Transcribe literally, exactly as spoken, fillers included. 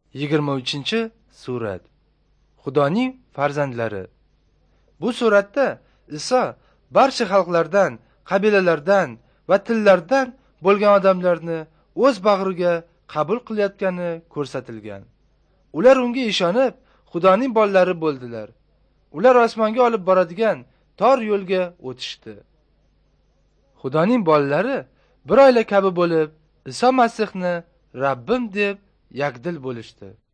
yigirma uchinchi surat. Xudoning farzandlari. Bu suratda Iso barcha xalqlardan, qabilalardan va tillardan bo'lgan odamlarni o'z bag'riga qabul qilayotgani ko'rsatilgan. Ular unga ishonib, Xudoning bolalari bo'ldilar. Ular osmonga olib boradigan tor yo'lga o'tishdi. Xudoning bolalari bir oila kabi bo'lib, Iso Masihni Rabbim deb yakdil bo'lishdi.